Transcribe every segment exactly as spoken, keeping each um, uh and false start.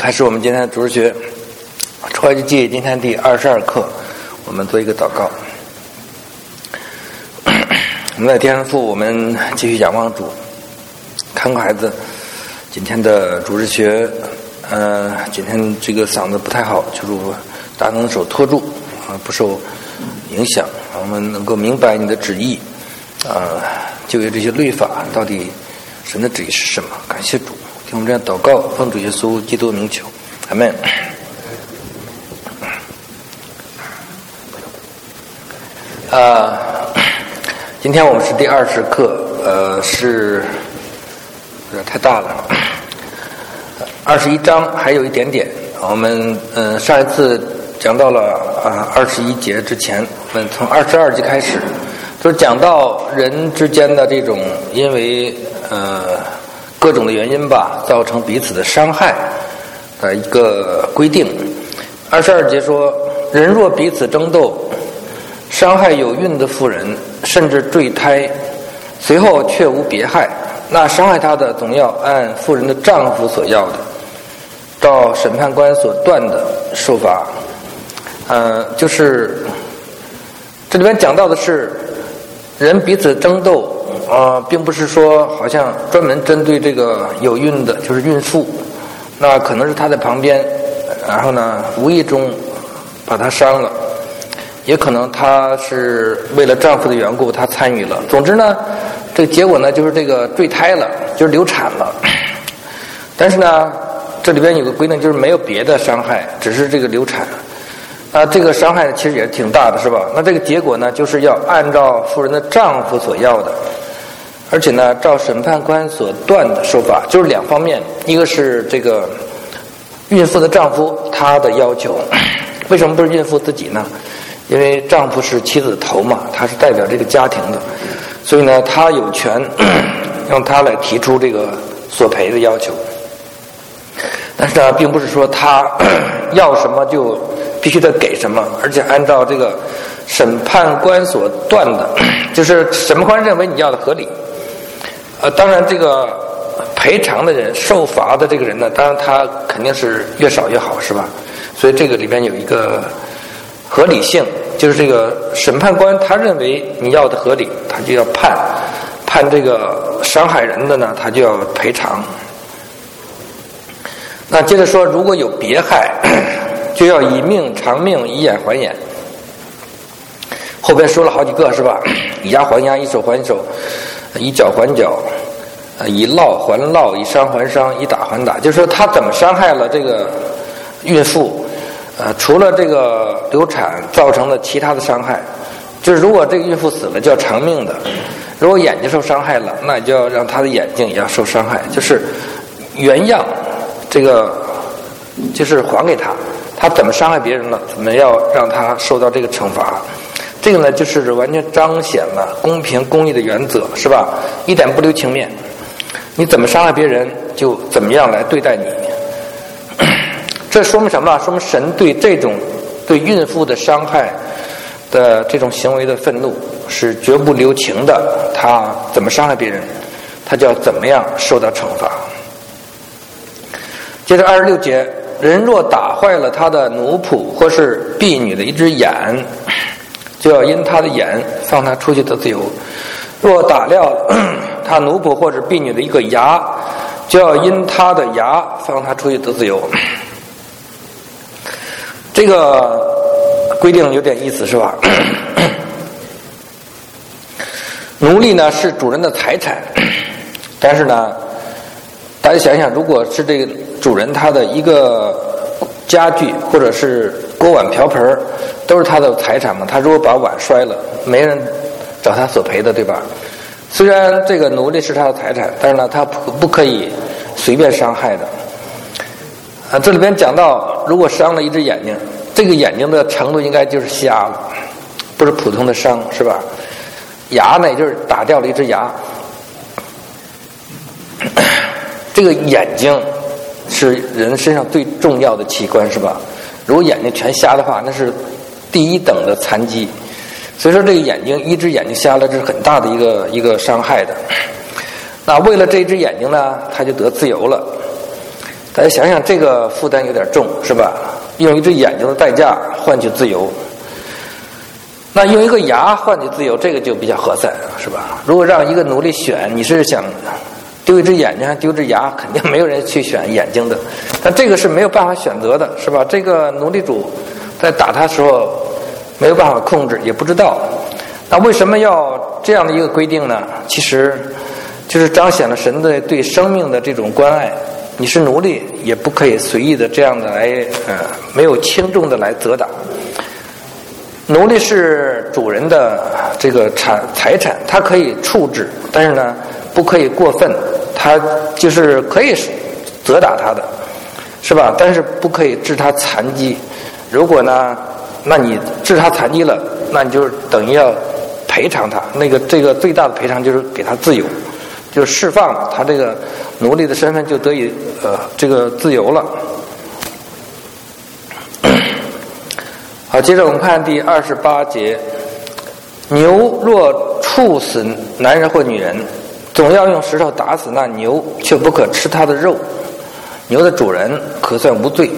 开始我们今天的主日学出埃及记今天第二十二课，我们做一个祷告。我们在天父，我们继续仰望主，看看孩子今天的主日学，呃，今天这个嗓子不太好，求主大能手托住啊，不受影响，我们能够明白你的旨意啊，就有这些律法到底神的旨意是什么？感谢主，听我们这样祷告，奉主耶稣基督名求，阿们。啊，今天我们是第二十课，呃，是有点太大了，二十一章还有一点点。我们呃上一次讲到了啊二十一节之前，我们从二十二节开始，就是讲到人之间的这种因为呃各种的原因吧，造成彼此的伤害的一个规定。二十二节说，人若彼此争斗，伤害有孕的妇人，甚至坠胎，随后却无别害，那伤害他的总要按妇人的丈夫所要的，照审判官所断的受罚。呃，就是这里面讲到的是人彼此争斗，呃，并不是说好像专门针对这个有孕的，就是孕妇，那可能是她在旁边，然后呢无意中把她伤了，也可能她是为了丈夫的缘故她参与了。总之呢，这个结果呢就是这个坠胎了，就是流产了。但是呢，这里边有个规定，就是没有别的伤害，只是这个流产。啊，这个伤害其实也挺大的，是吧？那这个结果呢，就是要按照妇人的丈夫所要的，而且呢，照审判官所断的受罚，就是两方面，一个是这个孕妇的丈夫他的要求，为什么不是孕妇自己呢？因为丈夫是妻子的头嘛，他是代表这个家庭的，所以呢，他有权让他来提出这个索赔的要求。但是呢，并不是说他要什么就必须得给什么，而且按照这个审判官所断的，就是审判官认为你要的合理。呃，当然这个赔偿的人、受罚的这个人呢，当然他肯定是越少越好，是吧？所以这个里边有一个合理性，就是这个审判官他认为你要的合理，他就要判判这个伤害人的呢，他就要赔偿。那接着说，如果有别害，就要以命偿命，以眼还眼。后边说了好几个，是吧？以牙还牙，以手还手，以脚还脚，以烙还烙，以伤还伤，以打还打。就是说他怎么伤害了这个孕妇，呃，除了这个流产造成的其他的伤害，就是如果这个孕妇死了，就要偿命的；如果眼睛受伤害了，那就要让她的眼睛也要受伤害，就是原样。这个就是还给他，他怎么伤害别人了，怎么要让他受到这个惩罚。这个呢，就是完全彰显了公平公义的原则，是吧？一点不留情面，你怎么伤害别人，就怎么样来对待你。这说明什么？说明神对这种对孕妇的伤害的这种行为的愤怒是绝不留情的。他怎么伤害别人，他就要怎么样受到惩罚。接着二十六节，人若打坏了他的奴仆或是婢女的一只眼，就要因他的眼放他出去得自由；若打掉他奴仆或者婢女的一个牙，就要因他的牙放他出去得自由。这个规定有点意思，是吧？奴隶呢是主人的财产，但是呢，大家想想，如果是这个主人他的一个家具或者是锅碗瓢盆都是他的财产嘛，他如果把碗摔了，没人找他索赔的，对吧？虽然这个奴隶是他的财产，但是呢，他不不可以随便伤害的。啊，这里边讲到，如果伤了一只眼睛，这个眼睛的程度应该就是瞎了，不是普通的伤，是吧？牙呢，也就是打掉了一只牙。这个眼睛是人身上最重要的器官，是吧？如果眼睛全瞎的话，那是第一等的残疾。所以说这个眼睛，一只眼睛瞎了，这是很大的一个一个伤害的。那为了这只眼睛呢，他就得自由了。 大家想想，这个负担有点重，是吧？用一只眼睛的代价换取自由，那用一个牙换取自由，这个就比较合算，是吧？如果让一个奴隶选，你是想丢一只眼睛还丢一只牙，肯定没有人去选眼睛的。但这个是没有办法选择的，是吧？这个奴隶主在打他的时候没有办法控制，也不知道。那为什么要这样的一个规定呢？其实就是彰显了神的对生命的这种关爱。你是奴隶，也不可以随意的这样的来，呃，没有轻重的来责打。奴隶是主人的这个产财产，他可以处置，但是呢，不可以过分。他就是可以责打他的，是吧？但是不可以致他残疾。如果呢，那你致他残疾了，那你就等于要赔偿他。那个这个最大的赔偿就是给他自由。就是释放他这个奴隶的身份，就得以呃这个自由了。好，接着我们看第二十八节：牛若处死男人或女人，总要用石头打死那牛，却不可吃它的肉。牛的主人可算无罪。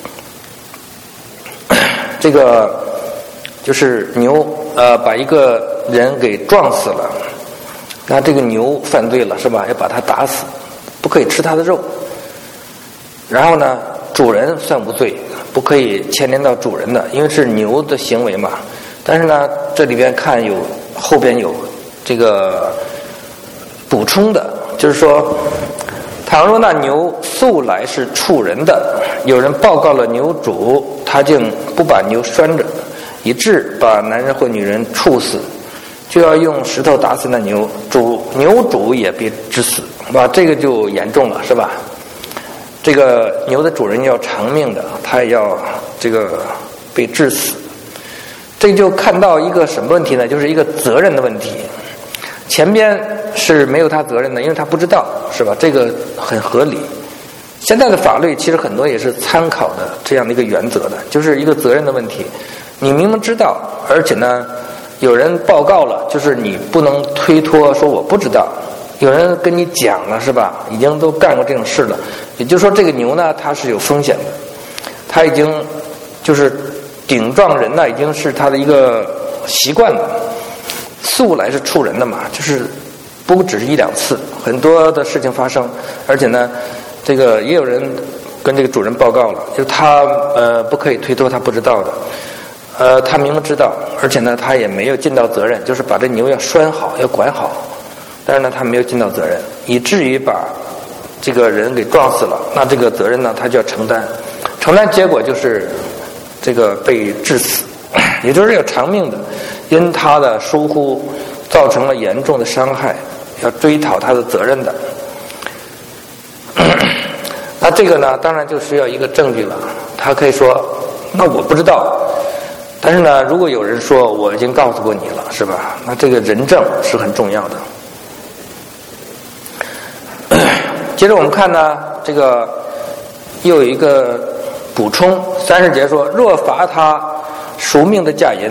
这个就是牛呃把一个人给撞死了。那这个牛犯罪了，是吧？要把它打死，不可以吃它的肉。然后呢，主人算无罪，不可以牵连到主人的，因为是牛的行为嘛。但是呢，这里边看有后边有这个补充的，就是说，倘若那牛素来是处人的，有人报告了牛主，他竟不把牛拴着，以致把男人或女人处死，就要用石头打死那牛，主牛主也被致死，哇，这个就严重了，是吧？这个牛的主人要偿命的，他也要这个被致死。这就看到一个什么问题呢？就是一个责任的问题。前边是没有他责任的，因为他不知道，是吧？这个很合理。现在的法律其实很多也是参考的这样的一个原则的，就是一个责任的问题。你明明知道，而且呢有人报告了，就是你不能推脱说我不知道，有人跟你讲了，是吧？已经都干过这种事了，也就是说这个牛呢它是有风险的，它已经就是顶撞人呢已经是它的一个习惯了，素来是处人的嘛，就是不只是一两次，很多的事情发生，而且呢这个也有人跟这个主人报告了，就他呃不可以推脱他不知道的，呃，他明明知道，而且呢，他也没有尽到责任，就是把这牛要拴好，要管好，但是呢，他没有尽到责任，以至于把这个人给撞死了。那这个责任呢，他就要承担，承担结果就是这个被致死，也就是要偿命的，因他的疏忽造成了严重的伤害，要追讨他的责任的。那这个呢，当然就需要一个证据了。他可以说，那我不知道。但是呢，如果有人说我已经告诉过你了，是吧？那这个人证是很重要的。接着我们看呢，这个又有一个补充，三十节说：若罚他赎命的价银，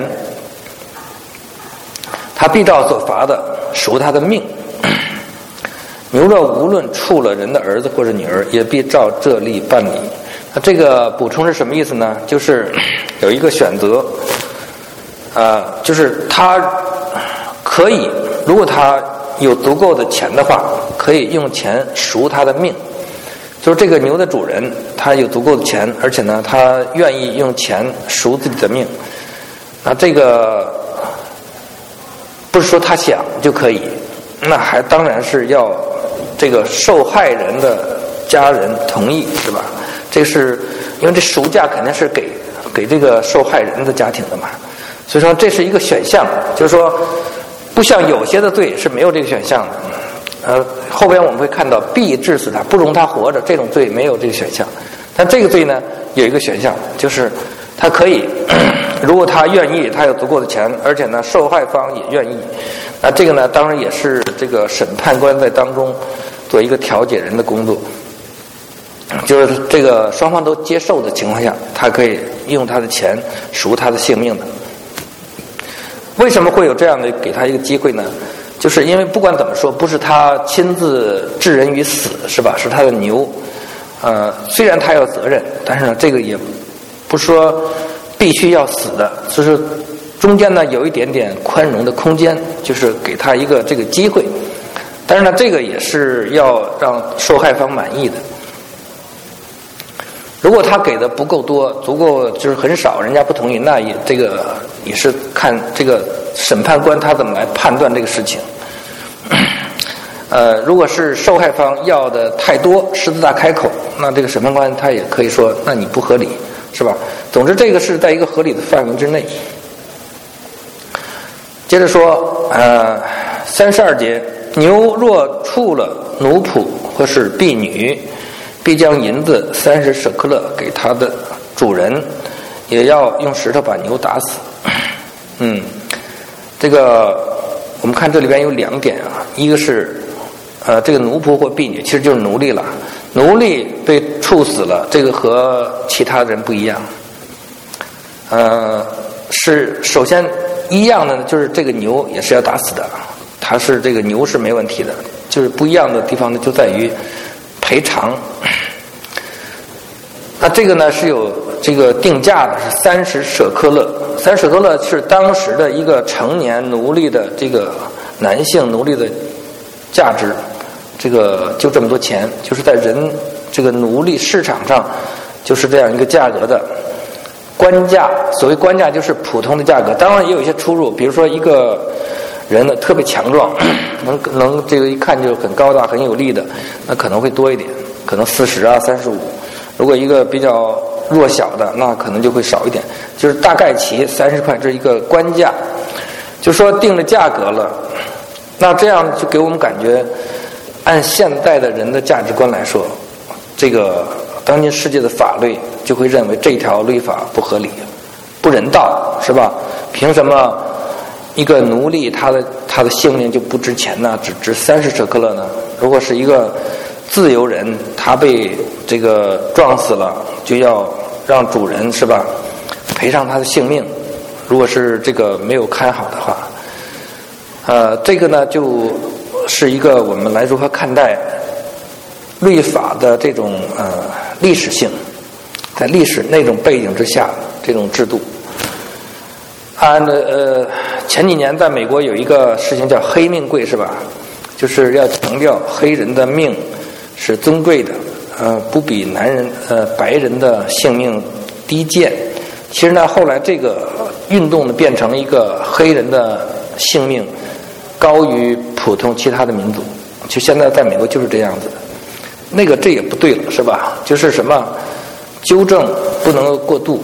他必照所罚的赎他的命。牛若无论处了人的儿子或者女儿，也必照这例办理。那这个补充是什么意思呢？就是有一个选择，呃，就是他可以，如果他有足够的钱的话，可以用钱赎他的命。就是这个牛的主人，他有足够的钱，而且呢，他愿意用钱赎自己的命。那这个不是说他想就可以，那还当然是要这个受害人的家人同意，是吧？这是因为这赎价肯定是给给这个受害人的家庭的嘛，所以说这是一个选项，就是说不像有些的罪是没有这个选项的。呃，后边我们会看到必致死他，不容他活着，这种罪没有这个选项。但这个罪呢有一个选项，就是他可以，如果他愿意，他有足够的钱，而且呢受害方也愿意，那这个呢当然也是这个审判官在当中做一个调解人的工作。就是这个双方都接受的情况下，他可以用他的钱赎他的性命的。为什么会有这样的给他一个机会呢？就是因为不管怎么说，不是他亲自置人于死，是吧？是他的牛， 呃，虽然他有责任，但是呢，这个也不是说必须要死的，就是中间呢有一点点宽容的空间，就是给他一个这个机会。但是呢，这个也是要让受害方满意的。如果他给的不够多，足够就是很少，人家不同意，那也这个也是看这个审判官他怎么来判断这个事情。呃，如果是受害方要的太多，狮子大开口，那这个审判官他也可以说，那你不合理，是吧？总之，这个是在一个合理的范围之内。接着说，呃，三十二节，牛若触了奴仆或是婢女，必将银子三十舍克勒给他的主人，也要用石头把牛打死。嗯，这个我们看这里边有两点啊，一个是。呃，这个奴仆或婢女其实就是奴隶了。奴隶被处死了，这个和其他人不一样。呃，是首先一样的，就是这个牛也是要打死的，它是这个牛是没问题的。就是不一样的地方呢，就在于赔偿。那这个呢是有这个定价的，是三十舍克勒。三十舍克勒是当时的一个成年奴隶的这个男性奴隶的价值。这个就这么多钱，就是在人这个奴隶市场上就是这样一个价格的。官价，所谓官价就是普通的价格，当然也有一些出入，比如说一个人呢特别强壮，能能这个一看就很高大很有力的，那可能会多一点，可能四十啊三十五。如果一个比较弱小的，那可能就会少一点，就是大概齐三十块，这是一个官价。就说定了价格了，那这样就给我们感觉，按现代的人的价值观来说，这个当今世界的法律就会认为这条律法不合理、不人道，是吧？凭什么一个奴隶他的他的性命就不值钱呢？只值三十舍克勒呢？如果是一个自由人，他被这个撞死了，就要让主人是吧赔偿他的性命？如果是这个没有看好的话，呃，这个呢就是一个我们来如何看待律法的这种呃历史性，在历史那种背景之下，这种制度。按呃前几年在美国有一个事情叫黑命贵，是吧？就是要强调黑人的命是尊贵的，呃，不比男人呃白人的性命低贱。其实呢，后来这个运动呢变成一个黑人的性命高于普通其他的民族，就现在在美国就是这样子的。那个这也不对了，是吧？就是什么纠正不能过度。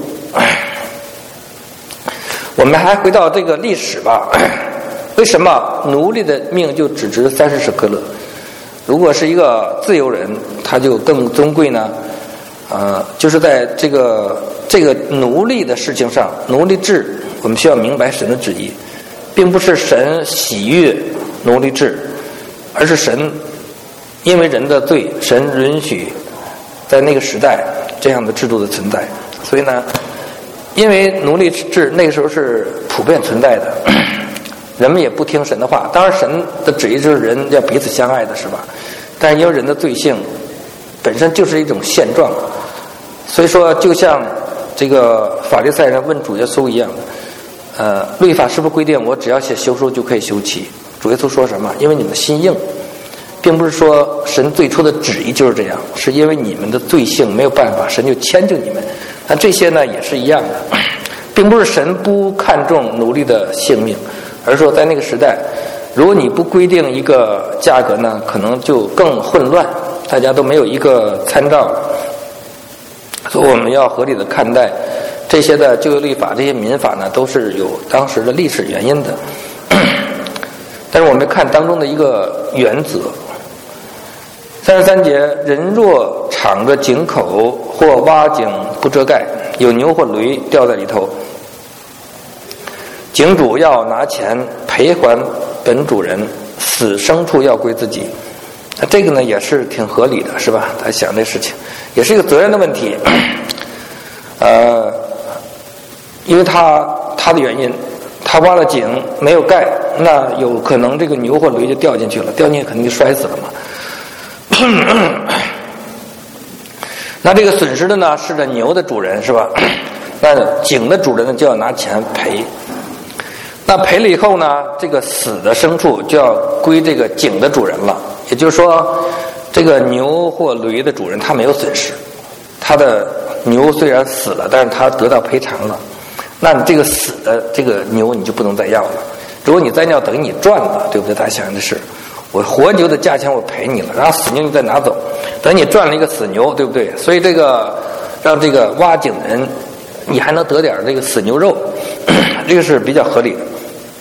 我们还回到这个历史吧，为什么奴隶的命就只值三十舍克勒？如果是一个自由人，他就更尊贵呢？呃，就是在这个这个奴隶的事情上，奴隶制，我们需要明白神的旨意，并不是神喜悦奴隶制，而是神因为人的罪，神允许在那个时代这样的制度的存在。所以呢，因为奴隶制那个时候是普遍存在的，人们也不听神的话。当然神的旨意就是人要彼此相爱的，是吧？但是因为人的罪性本身就是一种现状，所以说就像这个法利赛人问主耶稣一样，呃，律法是不是规定我只要写休书就可以休妻？主耶稣说什么？因为你们心硬，并不是说神最初的旨意就是这样，是因为你们的罪性没有办法，神就迁就你们。那这些呢也是一样的，并不是神不看重奴隶的性命，而是说在那个时代，如果你不规定一个价格呢，可能就更混乱，大家都没有一个参照。所以我们要合理的看待这些的就业律法，这些民法呢，都是有当时的历史原因的。但是我们看当中的一个原则，三十三节，人若敞着井口或挖井不遮盖，有牛或驴掉在里头，井主要拿钱赔还本主人，死牲畜要归自己。那这个呢也是挺合理的，是吧？他想这事情也是一个责任的问题。呃，因为他他的原因，他挖了井没有盖，那有可能这个牛或驴就掉进去了，掉进去肯定就摔死了嘛。 那这个损失的呢是这牛的主人是吧？那井的主人呢就要拿钱赔。那赔了以后呢，这个死的牲畜就要归这个井的主人了。也就是说，这个牛或驴的主人他没有损失，他的牛虽然死了，但是他得到赔偿了。那你这个死的这个牛你就不能再要了。如果你再要，等于你赚了，对不对？大家想的是，我活牛的价钱我赔你了，然后死牛你再拿走，等你赚了一个死牛，对不对？所以这个让这个挖井的人，你还能得点这个死牛肉，这个是比较合理的。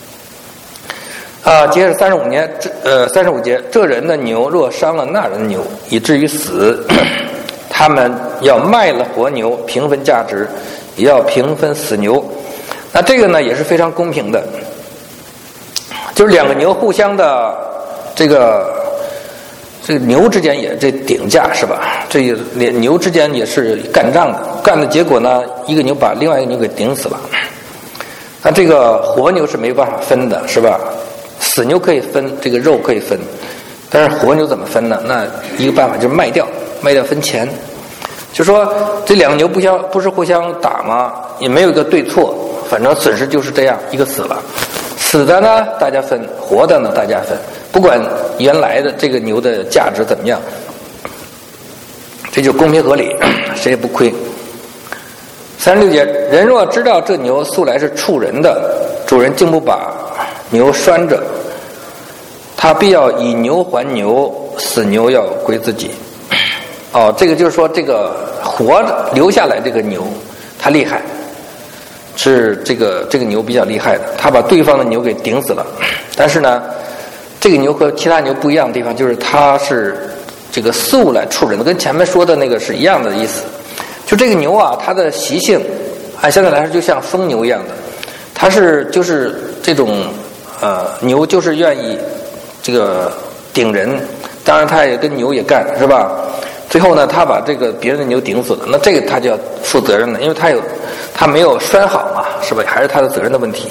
啊，接着三十五年，这呃三十五节，这人的牛若伤了那人的牛，以至于死，他们要卖了活牛，平分价值，也要平分死牛。那这个呢也是非常公平的，就是两个牛互相的这个这个牛之间也这顶价是吧？这两牛之间也是干仗的，干的结果呢，一个牛把另外一个牛给顶死了。那这个活牛是没有办法分的，是吧？死牛可以分，这个肉可以分，但是活牛怎么分呢？那一个办法就是卖掉，卖掉分钱。就说这两个牛不相不是互相打吗？也没有一个对错，反正损失就是这样，一个死了，死的呢大家分，活的呢大家分，不管原来的这个牛的价值怎么样，这就公平合理，谁也不亏。三十六节，人若知道这牛素来是畜人的，主人竟不把牛拴着，他必要以牛还牛，死牛要归自己。哦，这个就是说，这个活着留下来这个牛，他厉害，是这个这个牛比较厉害的，他把对方的牛给顶死了。但是呢，这个牛和其他牛不一样的地方，就是它是这个素来畜人的，跟前面说的那个是一样的意思。就这个牛啊，它的习性按相对来说就像疯牛一样的，它是就是这种呃牛就是愿意这个顶人，当然它也跟牛也干是吧？最后呢，他把这个别人的牛顶死了，那这个他就要负责任了，因为他有他没有拴好嘛，是吧？还是他的责任的问题。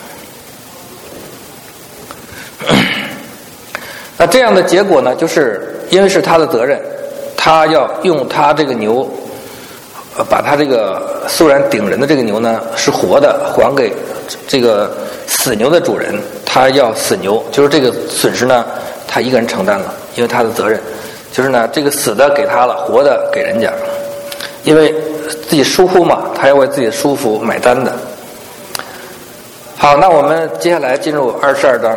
那这样的结果呢，就是因为是他的责任，他要用他这个牛，呃，把他这个素然顶人的这个牛呢是活的，还给这个死牛的主人，他要死牛，就是这个损失呢，他一个人承担了，因为他的责任。就是呢，这个死的给他了，活的给人家，因为自己疏忽嘛，他要为自己的舒服买单的。好，那我们接下来进入二十二章。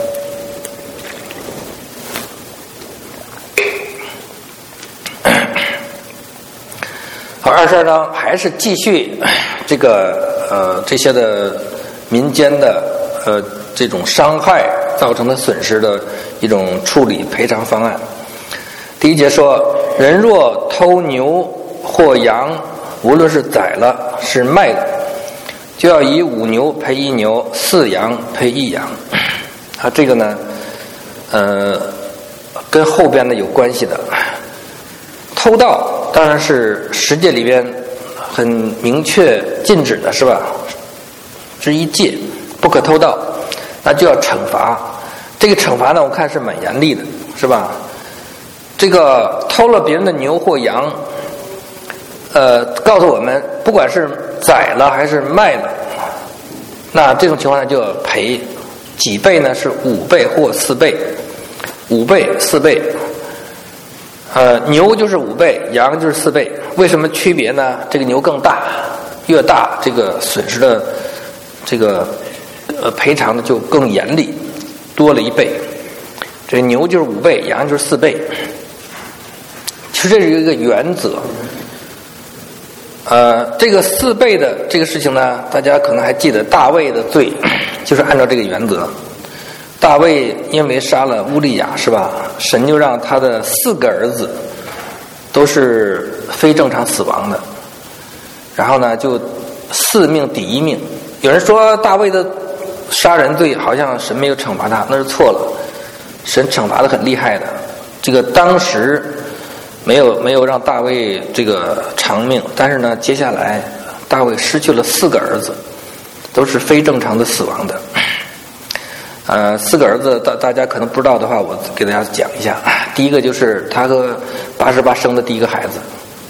好，二十二章还是继续这个呃这些的民间的呃这种伤害造成的损失的一种处理赔偿方案。第一节说，人若偷牛或羊，无论是宰了是卖了，就要以五牛赔一牛，四羊赔一羊。啊，这个呢，呃，跟后边的有关系的。偷盗当然是十诫里边很明确禁止的，是吧？之一戒，不可偷盗，那就要惩罚。这个惩罚呢，我看是蛮严厉的，是吧？这个偷了别人的牛或羊，呃，告诉我们，不管是宰了还是卖了，那这种情况下就要赔几倍呢？是五倍或四倍，五倍、四倍。呃，牛就是五倍，羊就是四倍。为什么区别呢？这个牛更大，越大这个损失的这个呃赔偿的就更严厉，多了一倍。这牛就是五倍，羊就是四倍。其实这是一个原则。呃，这个四倍的这个事情呢，大家可能还记得大卫的罪，就是按照这个原则。大卫因为杀了乌利亚，是吧？神就让他的四个儿子都是非正常死亡的，然后呢，就四命抵一命。有人说大卫的杀人罪好像神没有惩罚他，那是错了，神惩罚的很厉害的。这个当时没有没有让大卫这个偿命，但是呢，接下来大卫失去了四个儿子，都是非正常的死亡的。呃，四个儿子，大大家可能不知道的话，我给大家讲一下。第一个就是他和八十八生的第一个孩子，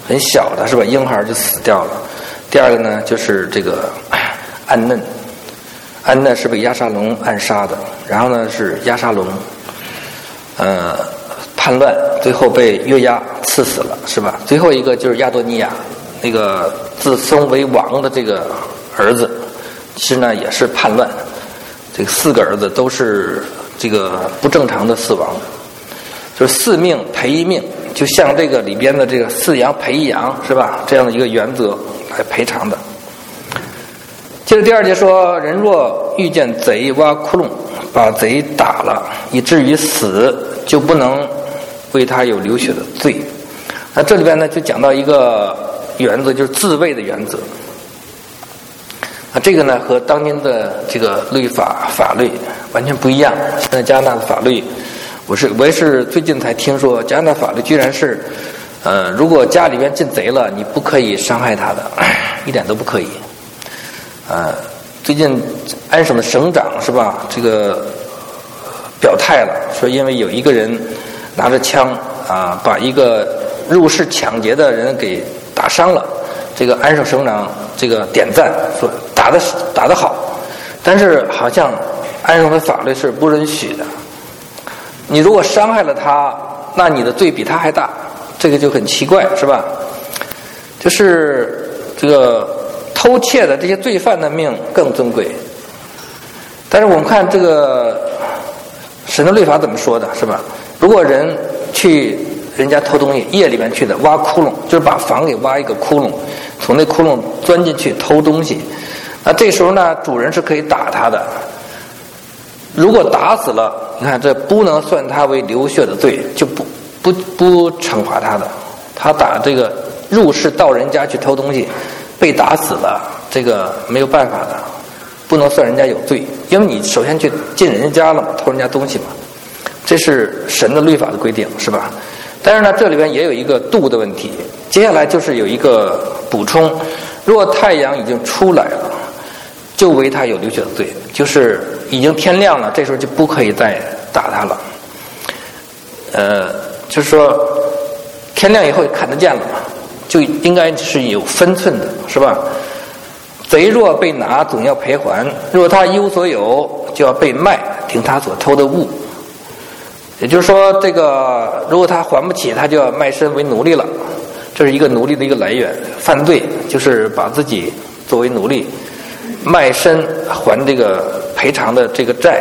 很小的是吧？婴孩就死掉了。第二个呢，就是这个安嫩，安嫩是被押沙龙暗杀的，然后呢是押沙龙，呃，叛乱，最后被约押赐死了，是吧？最后一个就是亚多尼亚，那个自封为王的这个儿子，其实呢也是叛乱。这个四个儿子都是这个不正常的死亡，就是四命赔一命，就像这个里边的这个四羊赔一羊，是吧？这样的一个原则来赔偿的。接着第二节说，人若遇见贼挖窟窿，把贼打了，以至于死，就不能为他有流血的罪。那这里边呢，就讲到一个原则，就是自卫的原则。啊，这个呢和当今的这个律法法律完全不一样。现在加拿大的法律，我是我也是最近才听说，加拿大法律居然是，呃，如果家里边进贼了，你不可以伤害他的，一点都不可以。呃，最近安省的省长是吧？这个表态了，说因为有一个人拿着枪啊，把一个入室抢劫的人给打伤了。这个安省省长这个点赞说打得打得好，但是好像安省的法律是不允许的。你如果伤害了他，那你的罪比他还大，这个就很奇怪，是吧？就是这个偷窃的这些罪犯的命更尊贵。但是我们看这个神的律法怎么说的，是吧？如果人去人家偷东西，夜里面去的，挖窟窿，就是把房给挖一个窟窿，从那窟窿钻进去偷东西。那这时候呢，主人是可以打他的。如果打死了，你看这不能算他为流血的罪，就不不不惩罚他的。他打这个入室到人家去偷东西，被打死了，这个没有办法的，不能算人家有罪，因为你首先去进人家了嘛，偷人家东西嘛，这是神的律法的规定，是吧？但是呢，这里边也有一个度的问题。接下来就是有一个补充：若太阳已经出来了，就为他有流血的罪，就是已经天亮了，这时候就不可以再打他了。呃，就是说天亮以后看得见了嘛，就应该是有分寸的，是吧？贼若被拿，总要赔还；若他一无所有，就要被卖，凭他所偷的物。也就是说，这个如果他还不起，他就要卖身为奴隶了。这是一个奴隶的一个来源。犯罪就是把自己作为奴隶，卖身还这个赔偿的这个债。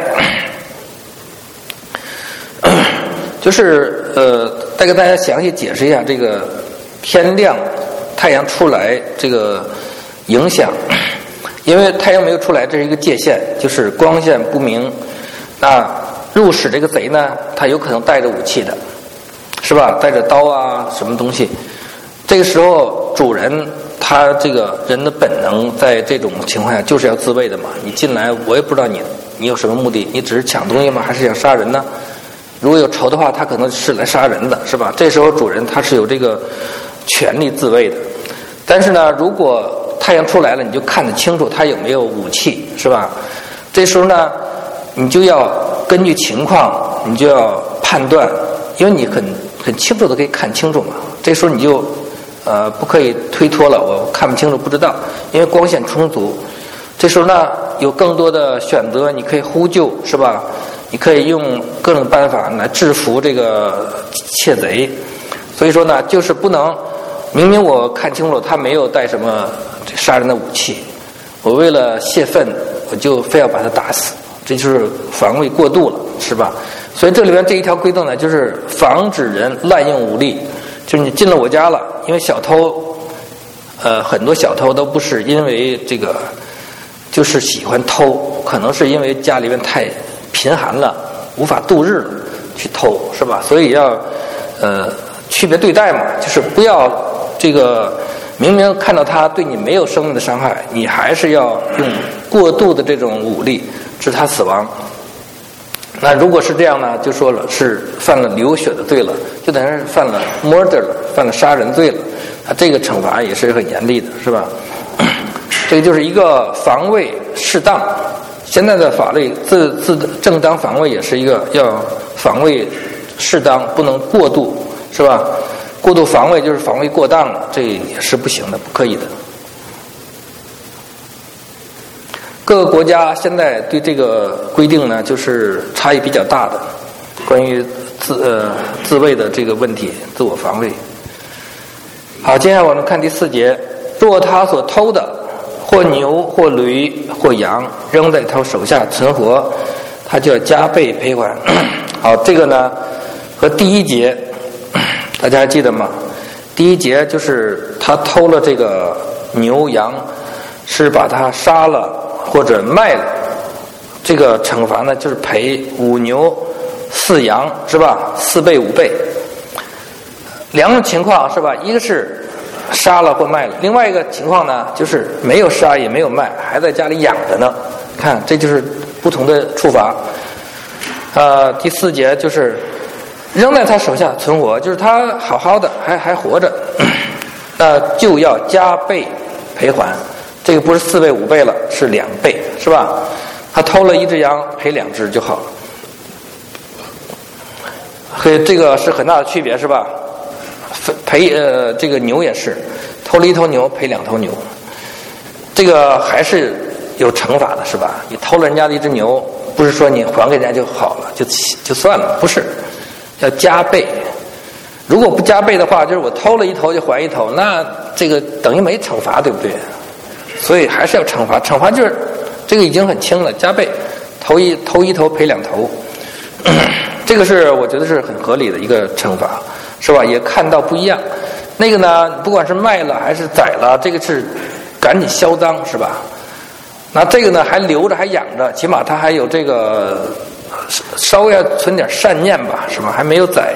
就是呃，再给大家详细解释一下这个天亮、太阳出来这个影响。因为太阳没有出来，这是一个界限，就是光线不明。那入室这个贼呢，他有可能带着武器的，是吧？带着刀啊，什么东西？这个时候，主人他这个人的本能，在这种情况下就是要自卫的嘛。你进来，我也不知道你你有什么目的，你只是抢东西吗？还是想杀人呢？如果有仇的话，他可能是来杀人的，是吧？这时候主人他是有这个权利自卫的。但是呢，如果太阳出来了，你就看得清楚他有没有武器，是吧？这时候呢，你就要根据情况，你就要判断，因为你很很清楚的可以看清楚嘛。这时候你就呃不可以推脱了，我看不清楚不知道，因为光线充足。这时候呢，有更多的选择，你可以呼救，是吧？你可以用各种办法来制服这个窃贼。所以说呢，就是不能明明我看清楚他没有带什么杀人的武器，我为了泄愤，我就非要把他打死。这就是防卫过度了，是吧？所以这里边这一条规定呢，就是防止人滥用武力。就是你进了我家了，因为小偷，呃，很多小偷都不是因为这个，就是喜欢偷，可能是因为家里面太贫寒了，无法度日了，去偷，是吧？所以要呃区别对待嘛，就是不要这个明明看到他对你没有生命的伤害，你还是要用过度的这种武力致他死亡。那如果是这样呢，就说了是犯了流血的罪了，就等于是犯了 murder 了，犯了杀人罪了。啊，这个惩罚也是很严厉的，是吧？这个就是一个防卫适当。现在的法律自自正当防卫也是一个要防卫适当，不能过度，是吧？ 过度防卫就是防卫过当了，这也是不行的，不可以的。各个国家现在对这个规定呢，就是差异比较大的，关于自呃自卫的这个问题，自我防卫。好，接下来我们看第四节，若他所偷的或牛或驴或羊扔在他手下存活，他就要加倍赔还。好，这个呢和第一节大家还记得吗？第一节就是他偷了这个牛羊，是把它杀了或者卖了，这个惩罚呢就是赔五牛四羊，是吧？四倍五倍。两种情况是吧？一个是杀了或卖了，另外一个情况呢就是没有杀也没有卖，还在家里养着呢。看，这就是不同的处罚。呃，第四节就是扔在他手下存活，就是他好好的还还活着，那就要加倍赔还。这个不是四倍五倍了，是两倍，是吧？他偷了一只羊，赔两只就好了。和这个是很大的区别，是吧？赔呃，这个牛也是，偷了一头牛赔两头牛，这个还是有惩罚的，是吧？你偷了人家的一只牛，不是说你还给人家就好了，就就算了，不是，要加倍。如果不加倍的话，就是我偷了一头就还一头，那这个等于没惩罚，对不对？所以还是要惩罚，惩罚就是这个已经很轻了，加倍，偷一偷一头赔两头，这个是我觉得是很合理的一个惩罚，是吧？也看到不一样。那个呢，不管是卖了还是宰了，这个是赶紧销赃，是吧？那这个呢还留着还养着，起码他还有这个稍微要存点善念吧，是吧？还没有宰。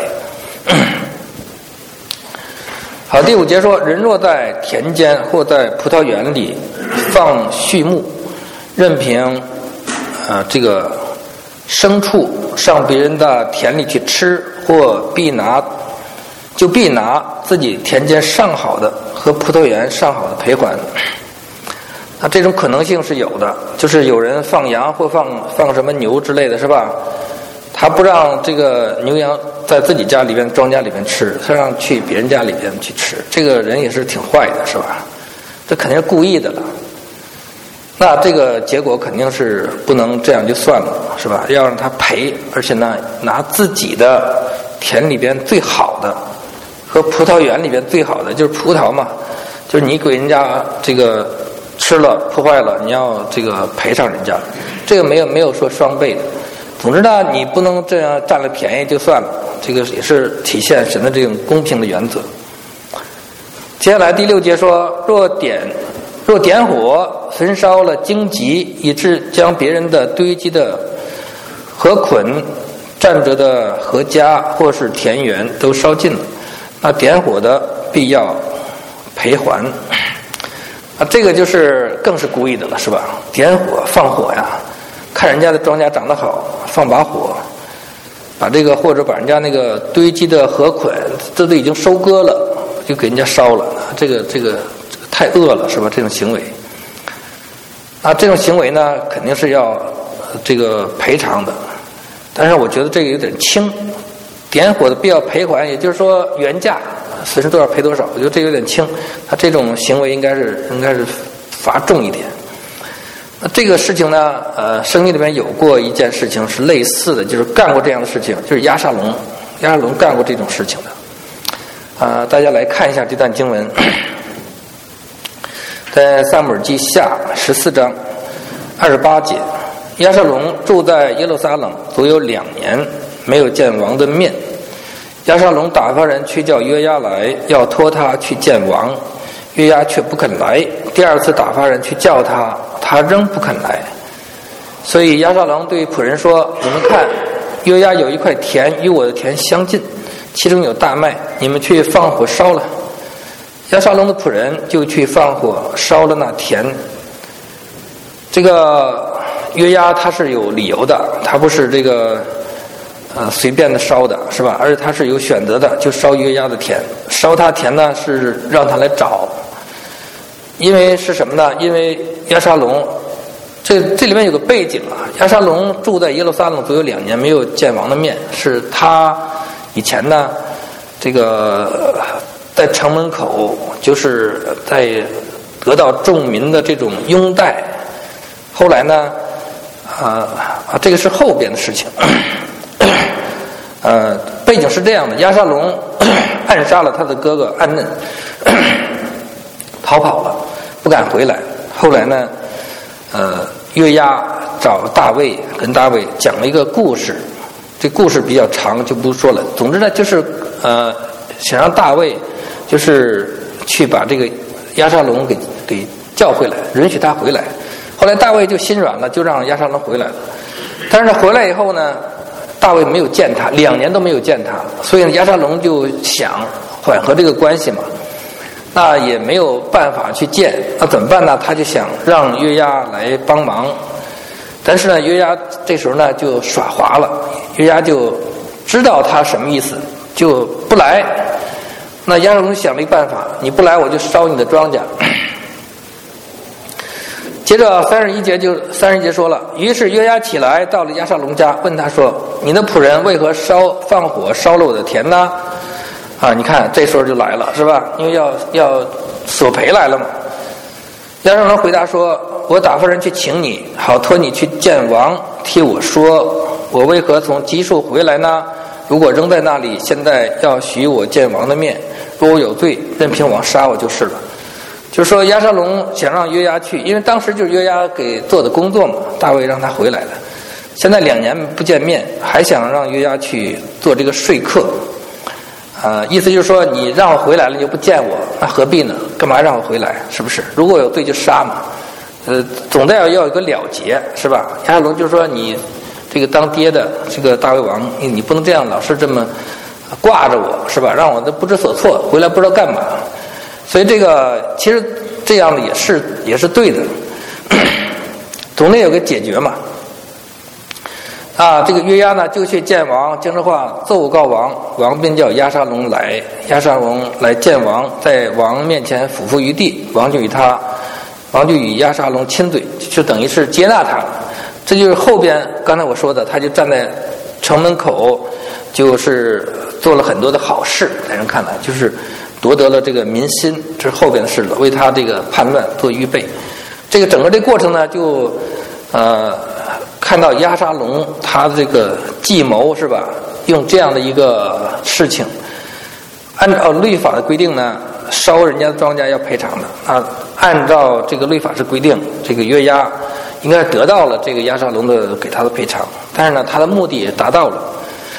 好，第五节说，人若在田间或在葡萄园里放畜牧，任凭呃这个牲畜上别人的田里去吃，或必拿就必拿自己田间上好的和葡萄园上好的赔还。那这种可能性是有的，就是有人放羊或放放什么牛之类的，是吧？他不让这个牛羊在自己家里边庄稼里边吃，他让去别人家里边去吃，这个人也是挺坏的，是吧？这肯定是故意的了。那这个结果肯定是不能这样就算了，是吧？要让他赔，而且呢拿自己的田里边最好的和葡萄园里边最好的，就是葡萄嘛，就是你给人家这个吃了破坏了，你要这个赔偿人家，这个没有没有说双倍的。总之呢，你不能这样占了便宜就算了，这个也是体现神的这种公平的原则。接下来第六节说，若点若点火焚烧了荆棘，以致将别人的堆积的禾捆、站着的禾家或是田园都烧尽了，那点火的必要赔还。啊，这个就是更是故意的了，是吧？点火放火呀，看人家的庄稼长得好，放把火，把这个或者把人家那个堆积的禾捆，这都已经收割了，就给人家烧了，这个这个太恶了，是吧？这种行为，啊，这种行为呢，肯定是要这个赔偿的，但是我觉得这个有点轻，点火的必要赔还，也就是说原价损失多少赔多少，我觉得这有点轻，他这种行为应该是应该是罚重一点。那这个事情呢，呃，圣经里面有过一件事情是类似的，就是干过这样的事情，就是押沙龙，押沙龙干过这种事情的。啊、呃，大家来看一下这段经文，在撒母耳记下十四章二十八节，押沙龙住在耶路撒冷足有两年，没有见王的面。押沙龙打发人去叫约押来，要托他去见王，约押却不肯来。第二次打发人去叫他，他仍不肯来。所以押沙龙对仆人说：“你们看，约押有一块田与我的田相近，其中有大麦，你们去放火烧了。”押沙龙的仆人就去放火烧了那田。这个约押他是有理由的，他不是这个呃随便的烧的，是吧？而且他是有选择的，就烧约押的田。烧他田呢，是让他来找，因为是什么呢？因为押沙龙，这这里面有个背景啊。押沙龙住在耶路撒冷足有两年，没有见王的面，是他以前呢， 这个在城门口，就是在得到众民的这种拥戴。后来呢，啊啊，这个是后边的事情。呃，背景是这样的：押沙龙暗杀了他的哥哥暗嫩，逃跑了，不敢回来。后来呢，呃，约押找大卫，跟大卫讲了一个故事。这故事比较长，就不说了。总之呢，就是呃，想让大卫就是去把这个押沙龙给给叫回来，允许他回来。后来大卫就心软了，就让押沙龙回来了。但是回来以后呢，大卫没有见他，两年都没有见他，所以呢，押沙龙就想缓和这个关系嘛。那也没有办法去见，那怎么办呢？他就想让约押来帮忙。但是呢，约押这时候呢就耍滑了，约押就知道他什么意思，就不来。那押沙龙想了一个办法，你不来我就烧你的庄稼。接着三十一节就三十一节说了，于是约押起来到了押沙龙家，问他说：“你的仆人为何烧放火烧了我的田呢？”啊，你看这时候就来了，是吧？因为要要索赔来了嘛。押沙龙回答说：“我打发人去请你，好托你去见王，替我说，我为何从基述回来呢？如果扔在那里，现在要许我见王的面，若我有罪，任凭王杀我就是了。”就是说押沙龙想让约押去，因为当时就是约押给做的工作嘛，大卫让他回来了。现在两年不见面，还想让约押去做这个说客。呃，意思就是说，你让我回来了，你又不见我，那何必呢？干嘛让我回来？是不是？如果有罪就杀嘛。呃，总得要要有个了结，是吧？押沙龙就说你这个当爹的这个大卫王，你你不能这样老是这么挂着我，是吧？让我都不知所措，回来不知道干嘛。所以这个其实这样的也是也是对的，总得有个解决嘛。啊，这个约押呢就去见王，将这话奏告王，王便叫押沙龙来，押沙龙来见王，在王面前俯伏于地，王就与他，王就与押沙龙亲嘴，就等于是接纳他了。这就是后边刚才我说的，他就站在城门口，就是做了很多的好事，在人看来就是夺得了这个民心，这是后边的事了，为他这个叛乱做预备。这个整个这过程呢，就呃。看到押沙龙他的这个计谋是吧？用这样的一个事情，按照律法的规定呢，烧人家的庄稼要赔偿的啊。按照这个律法是规定，这个约押应该得到了这个押沙龙的给他的赔偿，但是呢，他的目的也达到了。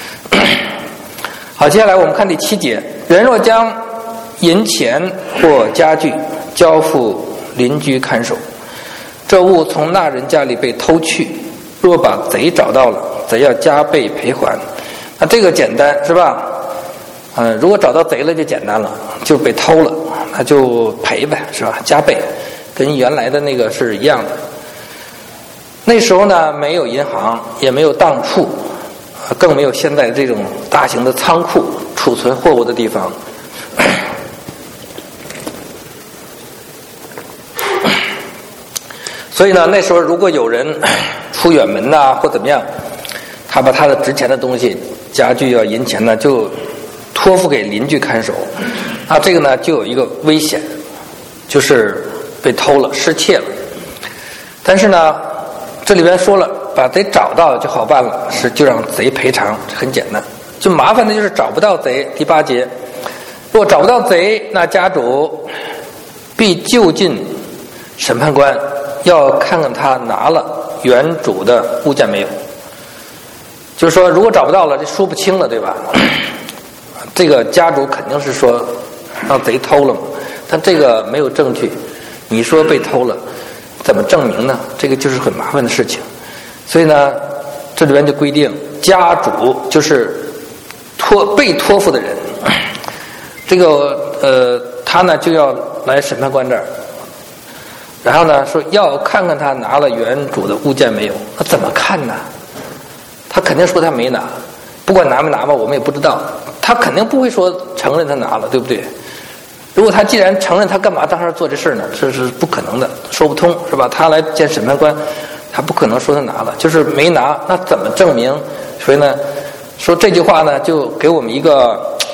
好，接下来我们看第七节：人若将银钱或家具交付邻居看守，这物从那人家里被偷去，若把贼找到了，则要加倍赔还。那这个简单是吧？嗯、呃，如果找到贼了就简单了，就被偷了，那就赔呗，是吧？加倍，跟原来的那个是一样的。那时候呢，没有银行，也没有当铺，更没有现在这种大型的仓库储存货物的地方。所以呢，那时候如果有人出远门呐、啊，或怎么样，他把他的值钱的东西、家具啊、银钱呢，就托付给邻居看守。那这个呢，就有一个危险，就是被偷了、失窃了。但是呢，这里边说了，把贼找到就好办了，是就让贼赔偿，很简单。就麻烦的就是找不到贼。第八节，如果找不到贼，那家主必就近审判官。要看看他拿了原主的物件没有，就是说如果找不到了，这说不清了，对吧？这个家主肯定是说让贼偷了嘛，但这个没有证据，你说被偷了怎么证明呢？这个就是很麻烦的事情。所以呢，这里边就规定家主就是托被托付的人，这个呃他呢就要来审判官这儿，然后呢说要看看他拿了原主的物件没有。那怎么看呢？他肯定说他没拿，不管拿没拿吧，我们也不知道。他肯定不会说承认他拿了，对不对？如果他既然承认，他干嘛当时做这事呢？这是不可能的，说不通，是吧？他来见审判官，他不可能说他拿了，就是没拿，那怎么证明？所以呢，说这句话呢，就给我们一个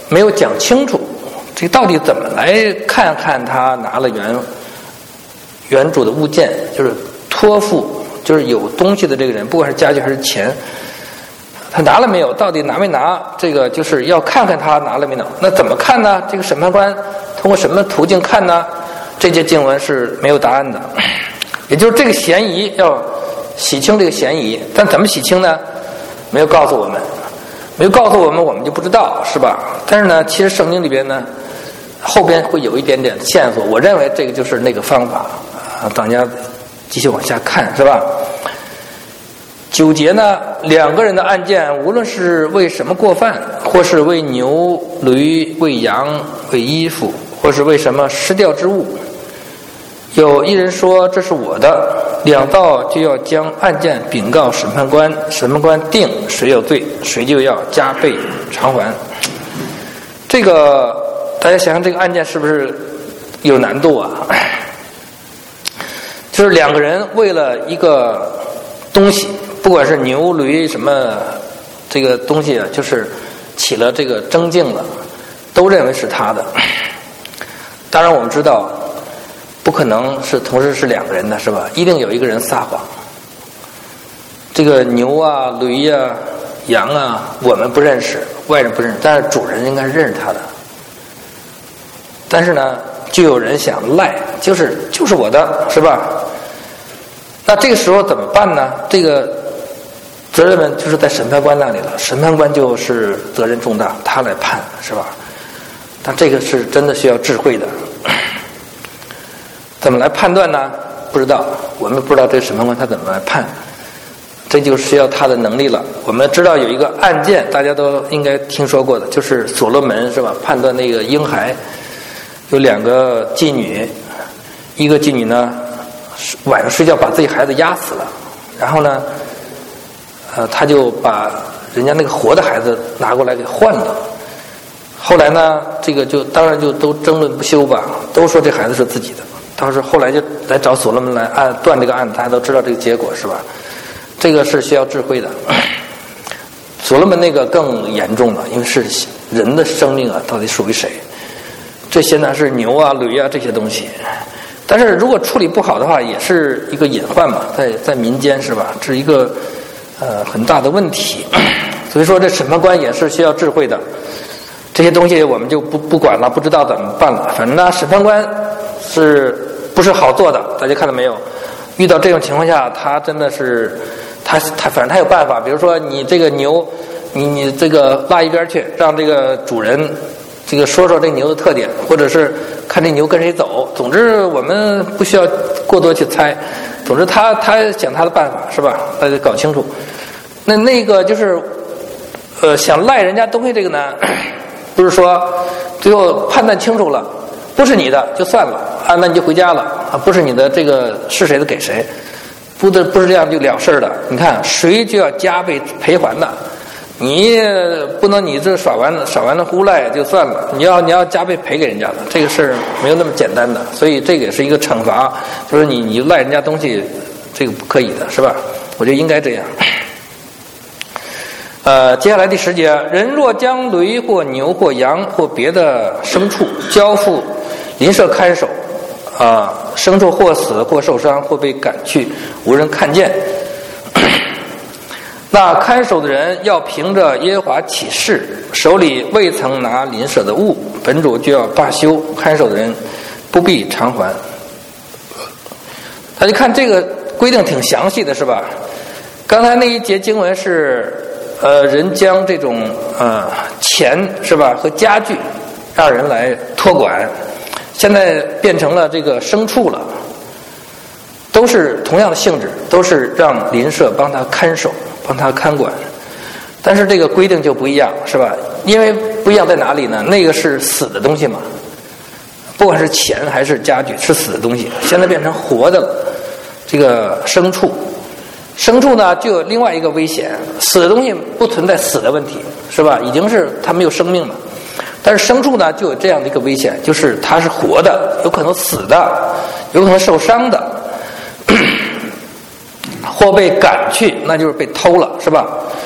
没有讲清楚，这到底怎么来看看他拿了原原主的物件，就是托付，就是有东西的这个人，不管是家具还是钱，他拿了没有？到底拿没拿？这个就是要看看他拿了没拿。那怎么看呢？这个审判官通过什么途径看呢？这节经文是没有答案的，也就是这个嫌疑要洗清这个嫌疑，但怎么洗清呢？没有告诉我们，没有告诉我们，我们就不知道，是吧？但是呢，其实圣经里边呢，后边会有一点点线索。我认为这个就是那个方法啊，大家继续往下看，是吧？九节呢，两个人的案件，无论是为什么过犯，或是为牛、驴、为羊、为衣服，或是为什么失掉之物，有一人说这是我的，两道就要将案件禀告审判官，审判官定谁有罪，谁就要加倍偿还。这个大家想想，这个案件是不是有难度啊？就是两个人为了一个东西，不管是牛驴什么这个东西啊，就是起了这个争竞了，都认为是他的。当然我们知道不可能是同时是两个人的，是吧？一定有一个人撒谎。这个牛啊、驴啊、羊啊，我们不认识，外人不认识，但是主人应该认识他的。但是呢，就有人想赖，就是就是我的，是吧？那这个时候怎么办呢？这个责任们就是在审判官那里了，审判官就是责任重大，他来判，是吧？但这个是真的需要智慧的。怎么来判断呢？不知道，我们不知道这个审判官他怎么来判，这就需要他的能力了。我们知道有一个案件，大家都应该听说过的，就是所罗门，是吧？判断那个婴孩，有两个妓女，一个妓女呢晚上睡觉把自己孩子压死了，然后呢，呃，他就把人家那个活的孩子拿过来给换了。后来呢，这个就当然就都争论不休吧，都说这孩子是自己的。当时后来就来找所罗门来按断这个案，大家都知道这个结果，是吧？这个是需要智慧的。所罗门那个更严重了，因为是人的生命啊，到底属于谁？这些呢是牛啊、驴啊这些东西。但是如果处理不好的话，也是一个隐患嘛，在在民间，是吧？这是一个呃很大的问题。所以说这审判官也是需要智慧的。这些东西我们就不不管了，不知道怎么办了。反正呢，审判官是不是好做的？大家看到没有？遇到这种情况下，他真的是他他反正他有办法。比如说你这个牛，你你这个拉一边去，让这个主人这个说说这牛的特点，或者是看这牛跟谁走。总之我们不需要过多去猜。总之他他想他的办法，是吧？大家搞清楚。那那个就是呃想赖人家东西这个呢，不是说最后判断清楚了，不是你的就算了啊，那你就回家了啊，不是你的这个是谁的给谁，不的不是这样就了事了。你看谁就要加倍赔还的，你不能你这耍完耍完了胡赖就算了，你要你要加倍赔给人家的，这个事没有那么简单的，所以这个也是一个惩罚，就是你你赖人家东西，这个不可以的，是吧？我觉得应该这样。呃，接下来第十节，人若将驴或牛或羊或别的牲畜交付邻舍看守，啊、呃，牲畜或死或受伤或被赶去，无人看见，那看守的人要凭着耶和华起誓，手里未曾拿邻舍的物，本主就要罢休，看守的人不必偿还。大家看这个规定挺详细的，是吧？刚才那一节经文是呃，人将这种呃钱，是吧，和家具让人来托管，现在变成了这个牲畜了，都是同样的性质，都是让邻舍帮他看守，帮他看管。但是这个规定就不一样，是吧？因为不一样在哪里呢？那个是死的东西嘛，不管是钱还是家具，是死的东西，现在变成活的了，这个牲畜。牲畜呢就有另外一个危险，死的东西不存在死的问题，是吧？已经是它没有生命了。但是牲畜呢就有这样的一个危险，就是它是活的，有可能死的，有可能受伤的，或被赶去，那就是被偷了，是吧？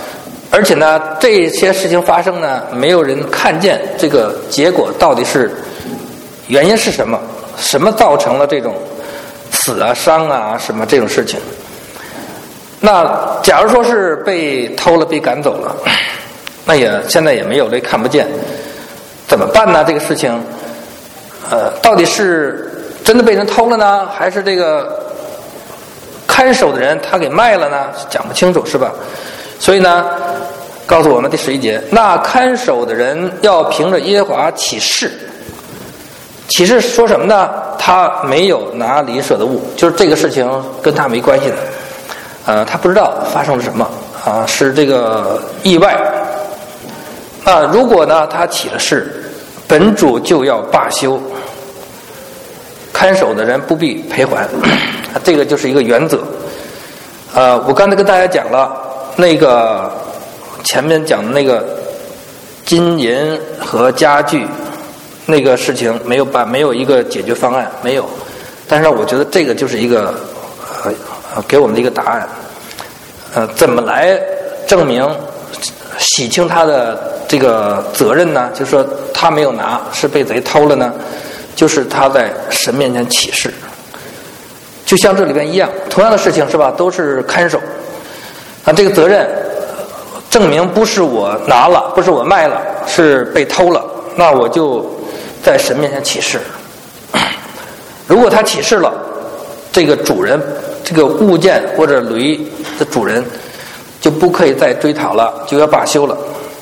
而且呢，这些事情发生呢，没有人看见这个结果到底是原因是什么，什么造成了这种死啊、伤啊什么这种事情。那假如说是被偷了、被赶走了，那也现在也没有了，看不见，怎么办呢？这个事情，呃，到底是真的被人偷了呢，还是这个看守的人他给卖了呢？讲不清楚，是吧？所以呢，告诉我们第十一节，那看守的人要凭着耶和华起誓，起誓说什么呢？他没有拿邻舍的物，就是这个事情跟他没关系的。呃，他不知道发生了什么啊、呃，是这个意外。那、呃、如果呢，他起了誓，本主就要罢休，看守的人不必赔还，这个就是一个原则。呃，我刚才跟大家讲了，那个前面讲的那个金银和家具那个事情没有办，没有一个解决方案，没有。但是我觉得这个就是一个呃。给我们的一个答案，呃，怎么来证明洗清他的这个责任呢？就是说他没有拿，是被贼偷了呢？就是他在神面前起誓，就像这里边一样，同样的事情是吧？都是看守，啊，这个责任证明不是我拿了，不是我卖了，是被偷了，那我就在神面前起誓。如果他起誓了，这个主人。这个物件或者驴的主人就不可以再追讨了，就要罢休了，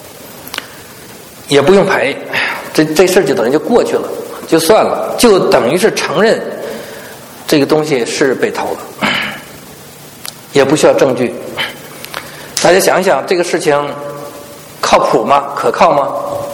也不用赔，这这事就等于就过去了，就算了，就等于是承认这个东西是被偷了，也不需要证据。大家想一想，这个事情靠谱吗？可靠吗？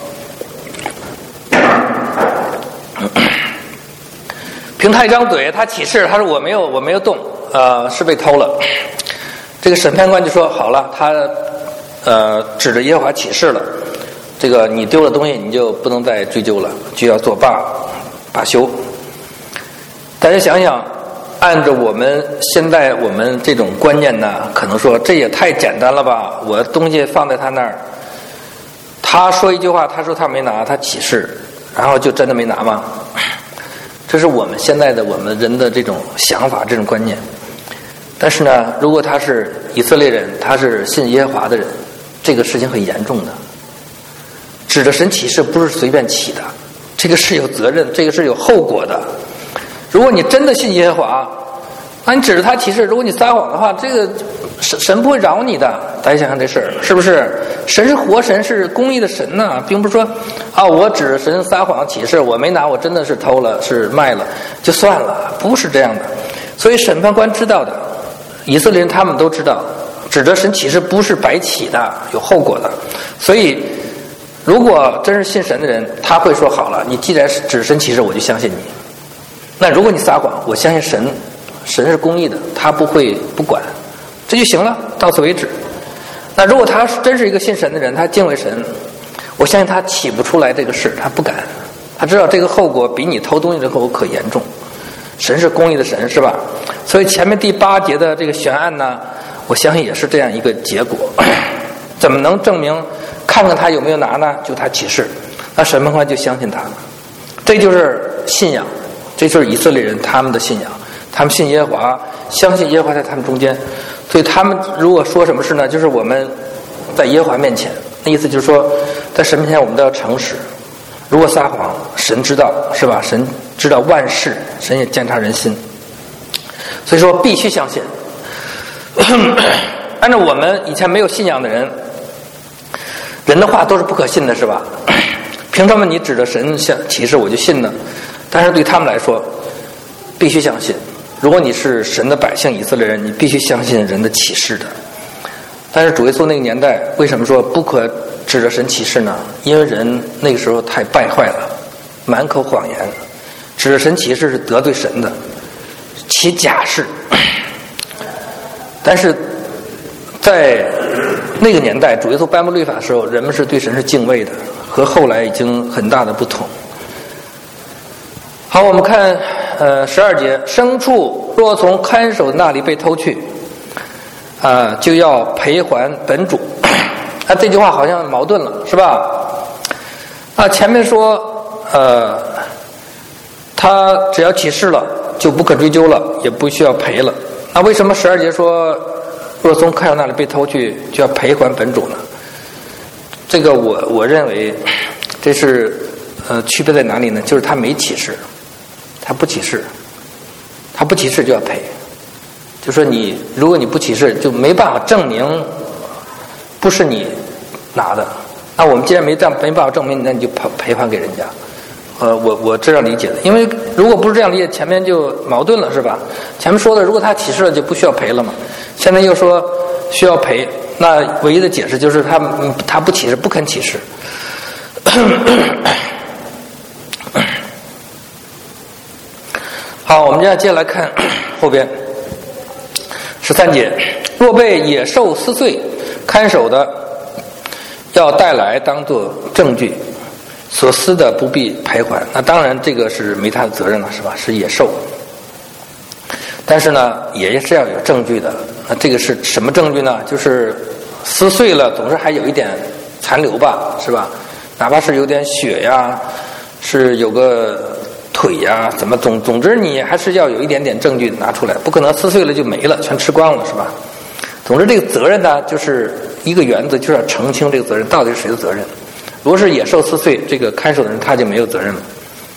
凭他一张嘴，他起誓，他说我没有，我没有动。呃，是被偷了。这个审判官就说：“好了，他呃指着耶和华起誓了，这个你丢了东西，你就不能再追究了，就要作罢罢休。”大家想想，按照我们现在我们这种观念呢，可能说这也太简单了吧？我东西放在他那儿，他说一句话，他说他没拿，他起誓，然后就真的没拿吗？这是我们现在的我们人的这种想法，这种观念。但是呢，如果他是以色列人，他是信耶和华的人，这个事情很严重的。指着神起誓不是随便起的，这个是有责任，这个是有后果的。如果你真的信耶和华，那你指着他起誓，如果你撒谎的话，这个神神不会饶你的。大家想想这事儿，是不是？神是活神，是公义的神呐、啊，并不是说啊，我指着神撒谎起誓，我没拿，我真的是偷了，是卖了，就算了，不是这样的。所以审判官知道的。以色列人他们都知道，指着神起誓不是白起的，有后果的。所以，如果真是信神的人，他会说：“好了，你既然是指着神起誓，我就相信你。那如果你撒谎，我相信神，神是公义的，他不会不管，这就行了，到此为止。那如果他真是一个信神的人，他敬畏神，我相信他起不出来这个事，他不敢，他知道这个后果比你偷东西的后果可严重。”神是公义的神，是吧？所以前面第八节的这个悬案呢，我相信也是这样一个结果。怎么能证明？看看他有没有拿呢？就他起誓，那审判官就相信他，这就是信仰，这就是以色列人他们的信仰。他们信耶和华，相信耶和华在他们中间，所以他们如果说什么事呢？就是我们在耶和华面前，那意思就是说，在神面前我们都要诚实。如果撒谎，神知道，是吧？神知道万事，神也监察人心，所以说必须相信。按照我们以前没有信仰的人，人的话都是不可信的，是吧？凭什么你指着神起誓我就信呢？但是对他们来说，必须相信。如果你是神的百姓以色列人，你必须相信人的启示的。但是主耶稣那个年代，为什么说不可指着神起誓呢？因为人那个时候太败坏了，满口谎言，指着神起誓是得罪神的，起假誓。但是在那个年代，主耶稣颁布律法的时候，人们是对神是敬畏的，和后来已经很大的不同。好，我们看呃十二节，牲畜若从看守那里被偷去，啊、呃，就要赔还本主。 啊，这句话好像矛盾了，是吧？啊，前面说，呃，他只要起誓了，就不可追究了，也不需要赔了。那为什么十二节说，若从看守那里被偷去，就要赔还本主呢？这个我我认为，这是呃区别在哪里呢？就是他没起誓，他不起誓，他不起誓就要赔。就说你，如果你不起誓，就没办法证明不是你拿的。那我们既然没这样没办法证明，那你就赔赔还给人家。呃，我我这样理解的，因为如果不是这样理解，前面就矛盾了，是吧？前面说的，如果他起誓了，就不需要赔了嘛。现在又说需要赔，那唯一的解释就是他他不起誓，不肯起誓。好，我们接下来看后边十三节，若被野兽撕碎，看守的要带来当作证据，所撕的不必赔还。那当然这个是没他的责任了，是吧？是野兽，但是呢也是要有证据的。那这个是什么证据呢？就是撕碎了总是还有一点残留吧，是吧？哪怕是有点血呀，是有个腿呀，怎么总总之你还是要有一点点证据拿出来，不可能撕碎了就没了，全吃光了，是吧？总之这个责任呢，就是一个原则，就是要澄清这个责任到底是谁的责任。如果是野兽撕碎，这个看守的人他就没有责任了。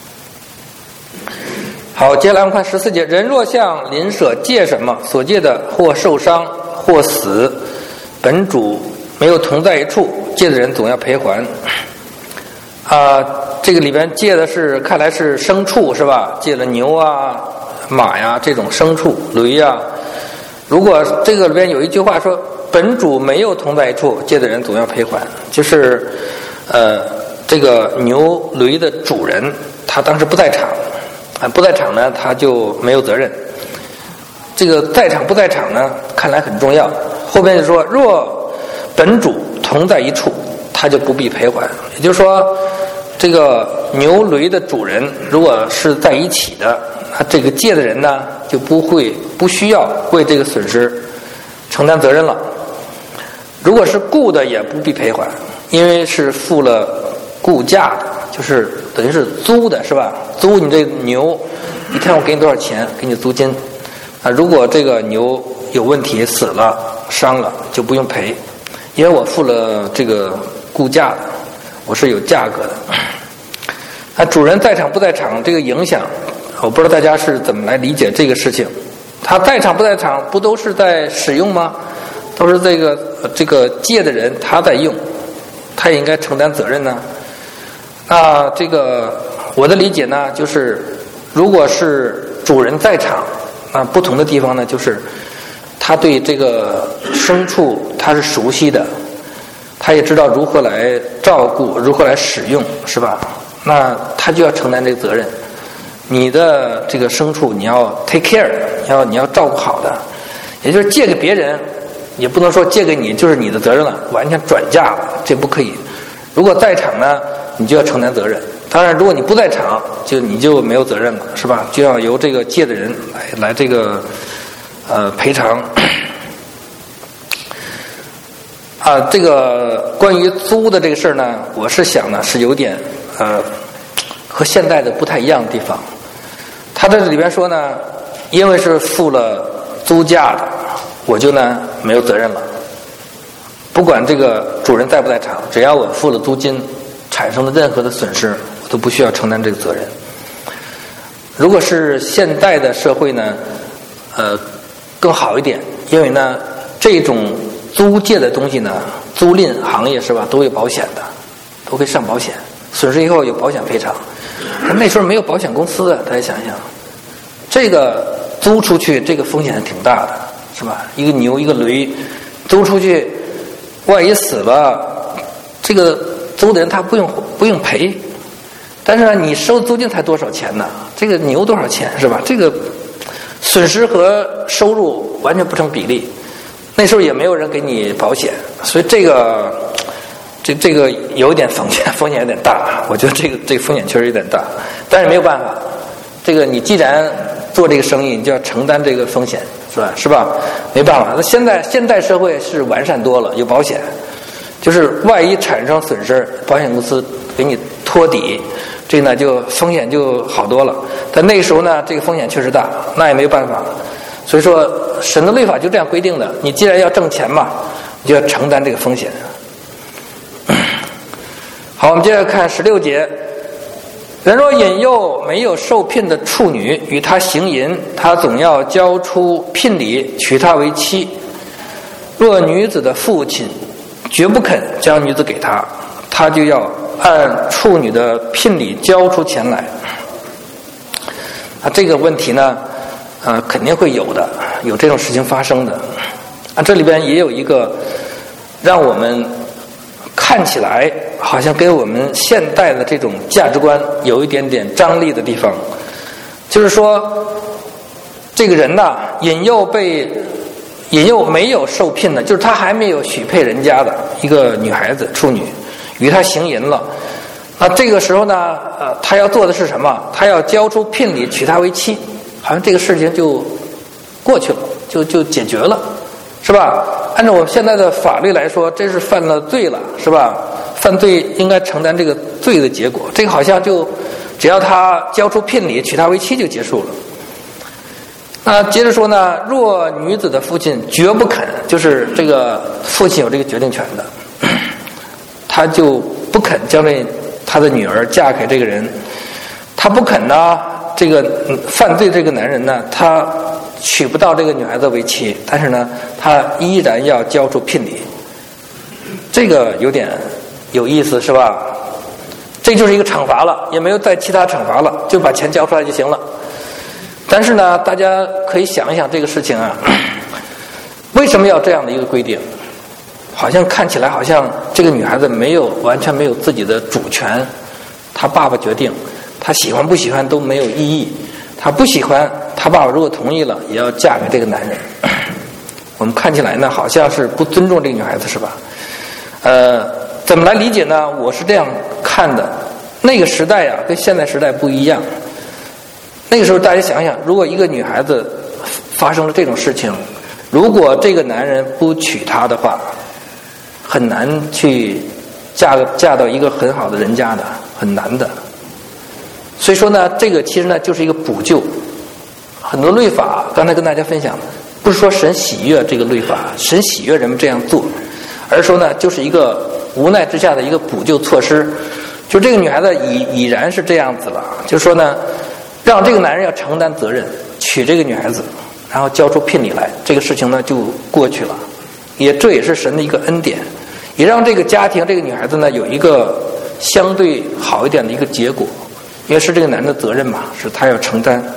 好，接下来我们看十四节，人若向邻舍借什么，所借的或受伤或死，本主没有同在一处，借的人总要赔还。啊、呃，这个里边借的是看来是牲畜，是吧？借了牛啊、马呀这种牲畜，驴呀。如果这个里边有一句话说，本主没有同在一处，借的人总要赔还，就是呃，这个牛驴的主人他当时不在场，啊，不在场呢，他就没有责任。这个在场不在场呢，看来很重要。后边就说，若本主同在一处，他就不必赔还。也就是说，这个牛驴的主人如果是在一起的，那这个借的人呢，就不会不需要为这个损失承担责任了。如果是雇的，也不必赔还，因为是付了雇价的，就是等于是租的，是吧？租你这牛，一天我给你多少钱，给你租金。啊，如果这个牛有问题死了伤了，就不用赔，因为我付了这个雇价的，我是有价格的。啊，主人在场不在场这个影响，我不知道大家是怎么来理解这个事情。他在场不在场，不都是在使用吗？都是这个这个借的人他在用，他也应该承担责任呢。那这个我的理解呢，就是如果是主人在场，那不同的地方呢，就是他对这个牲畜他是熟悉的，他也知道如何来照顾，如何来使用，是吧？那他就要承担这个责任。你的这个牲畜你要 take care， 你要你要照顾好的，也就是借给别人，也不能说借给你就是你的责任了，完全转嫁了，这不可以。如果在场呢，你就要承担责任。当然，如果你不在场，就你就没有责任了，是吧？就要由这个借的人来来这个呃赔偿。啊，这个关于租的这个事儿呢，我是想呢是有点呃和现代的不太一样的地方。他在这里边说呢，因为是付了租价的，我就呢没有责任了。不管这个主人在不在场，只要我付了租金，产生的任何的损失，我都不需要承担这个责任。如果是现代的社会呢，呃，更好一点，因为呢，这种租借的东西呢，租赁行业是吧，都有保险的，都可以上保险，损失以后有保险赔偿。那时候没有保险公司的，大家想想，这个租出去，这个风险挺大的，是吧？一个牛一个驴租出去，万一死了，这个租的人他不用不用赔，但是呢，你收租金才多少钱呢？这个牛多少钱是吧？这个损失和收入完全不成比例。那时候也没有人给你保险，所以这个这这个有点风险，风险有点大。我觉得这个这个风险确实有点大，但是没有办法。这个你既然做这个生意，你就要承担这个风险，是吧？是吧？没办法。那现在现代社会是完善多了，有保险。 就是万一产生损失，保险公司给你托底，这呢就风险就好多了。但那个时候呢，这个风险确实大，那也没有办法。所以说，神的律法就这样规定的，你既然要挣钱嘛，你就要承担这个风险。好，我们接着看十六节。人若引诱没有受聘的处女与他行淫，他总要交出聘礼，娶她为妻。若女子的父亲绝不肯将女子给他，他就要按处女的聘礼交出钱来。啊，这个问题呢，呃，肯定会有的，有这种事情发生的。啊，这里边也有一个让我们看起来好像跟我们现代的这种价值观有一点点张力的地方，就是说，这个人呐，引诱被引诱没有受聘的，就是他还没有许配人家的一个女孩子处女，与他行淫了。那这个时候呢，呃，他要做的是什么？他要交出聘礼，娶她为妻，好像这个事情就过去了，就就解决了，是吧？按照我们现在的法律来说，这是犯了罪了，是吧？犯罪应该承担这个罪的结果。这个好像就只要他交出聘礼，娶她为妻就结束了。那接着说呢，若女子的父亲绝不肯，就是这个父亲有这个决定权的，他就不肯将这他的女儿嫁给这个人。他不肯呢，这个犯罪这个男人呢，他娶不到这个女孩子为妻，但是呢，他依然要交出聘礼。这个有点有意思，是吧？这就是一个惩罚了，也没有再其他惩罚了，就把钱交出来就行了。但是呢，大家可以想一想这个事情啊，为什么要这样的一个规定？好像看起来好像这个女孩子没有完全没有自己的主权，她爸爸决定，她喜欢不喜欢都没有意义。她不喜欢，她爸爸如果同意了，也要嫁给这个男人。我们看起来呢，好像是不尊重这个女孩子，是吧？呃，怎么来理解呢？我是这样看的，那个时代呀、啊，跟现在时代不一样。那个时候大家想想，如果一个女孩子发生了这种事情，如果这个男人不娶她的话，很难去嫁嫁到一个很好的人家的，很难的。所以说呢，这个其实呢就是一个补救。很多律法刚才跟大家分享，不是说神喜悦这个律法，神喜悦人们这样做，而是说呢就是一个无奈之下的一个补救措施。就这个女孩子已已然是这样子了，就是说呢，让这个男人要承担责任，娶这个女孩子，然后交出聘礼来，这个事情呢就过去了。也这也是神的一个恩典，也让这个家庭这个女孩子呢有一个相对好一点的一个结果，因为是这个男的责任嘛，是他要承担。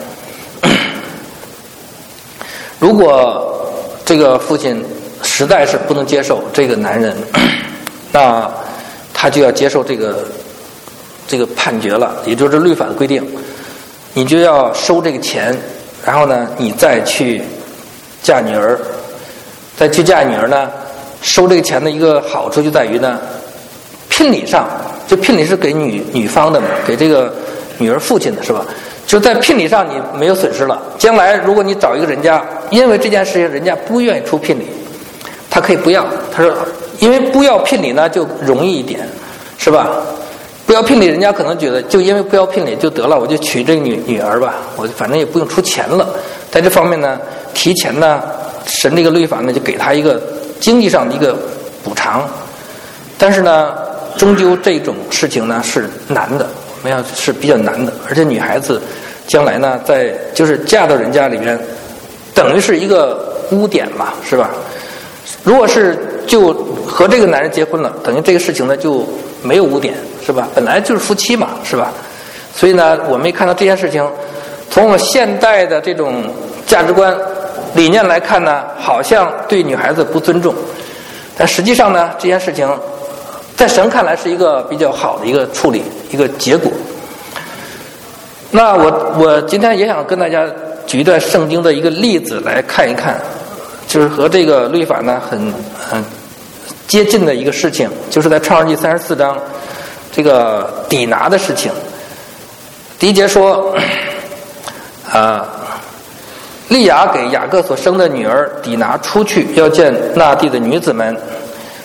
如果这个父亲实在是不能接受这个男人，那他就要接受这个这个判决了，也就是律法的规定，你就要收这个钱，然后呢，你再去嫁女儿，再去嫁女儿呢，收这个钱的一个好处就在于呢，聘礼上，就聘礼是给女女方的嘛，给这个女儿父亲的是吧？就在聘礼上你没有损失了。将来如果你找一个人家，因为这件事情人家不愿意出聘礼，他可以不要。他说，因为不要聘礼呢就容易一点，是吧？不要聘礼，人家可能觉得就因为不要聘礼就得了，我就娶这个女女儿吧，我反正也不用出钱了。在这方面呢，提前呢，神这个律法呢就给他一个经济上的一个补偿。但是呢，终究这种事情呢是难的，我们要是比较难的，而且女孩子将来呢，在就是嫁到人家里边，等于是一个污点嘛，是吧？如果是就和这个男人结婚了，等于这个事情呢就没有污点，是吧？本来就是夫妻嘛，是吧？所以呢，我们一看到这件事情，从我们现代的这种价值观理念来看呢，好像对女孩子不尊重，但实际上呢，这件事情在神看来是一个比较好的一个处理，一个结果。那我我今天也想跟大家举一段圣经的一个例子来看一看，就是和这个律法呢很很接近的一个事情，就是在创世纪三十四章这个底拿的事情。第一节说，啊，利亚给雅各所生的女儿底拿出去，要见那地的女子们。